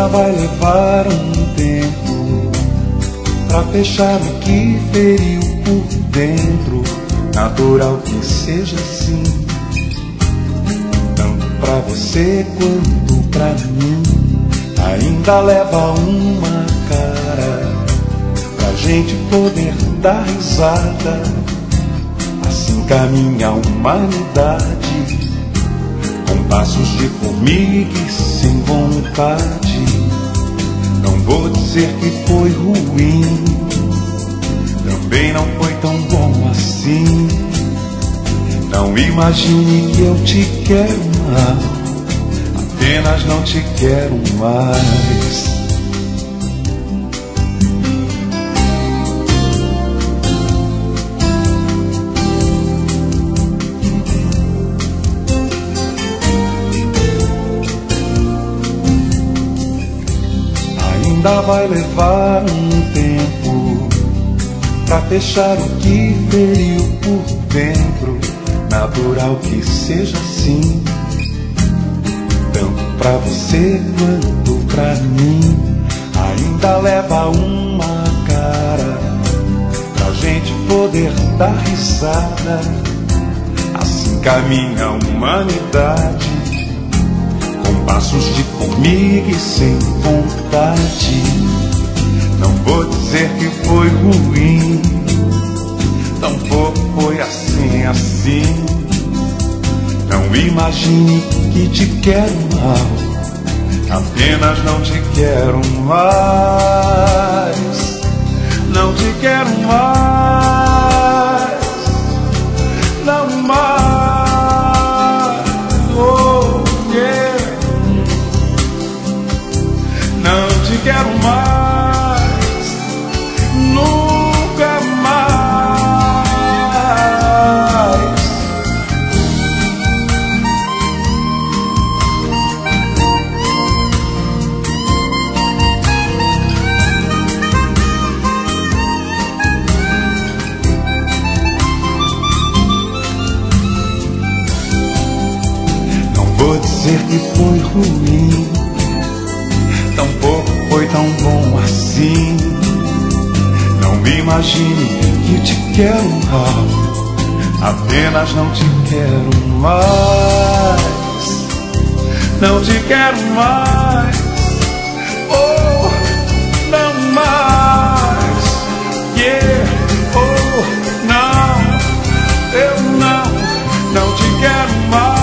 vai levar um tempo pra fechar o que feriu por dentro. Natural que seja assim, tanto pra você quanto pra mim. Ainda leva uma cara pra gente poder dar risada. Assim caminha a humanidade, com passos de formiga e sem vontade. Não vou dizer que foi ruim, também não foi tão bom assim. Não imagine que eu te quero mal, apenas não te quero mais. Ainda vai levar um tempo pra fechar o que feriu por dentro. Natural que seja assim, tanto pra você quanto pra mim. Ainda leva uma cara pra gente poder dar risada. Assim caminha a humanidade, com passos de formiga e sem vontade. Não vou dizer que foi ruim, tampouco foi assim, assim. Não imagine que te quero mal, apenas não te quero mais. Não te quero mais, não mais. Oh, yeah. Não te quero mais, nunca mais. Não vou dizer que foi ruim, tampouco foi tão bom assim. Não me imagine que te quero mal, apenas não te quero mais. Não te quero mais, oh, não mais. Yeah, oh, não, eu não te quero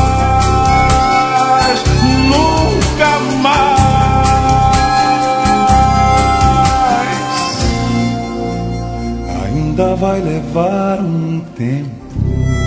mais, nunca mais. Ainda vai levar um tempo.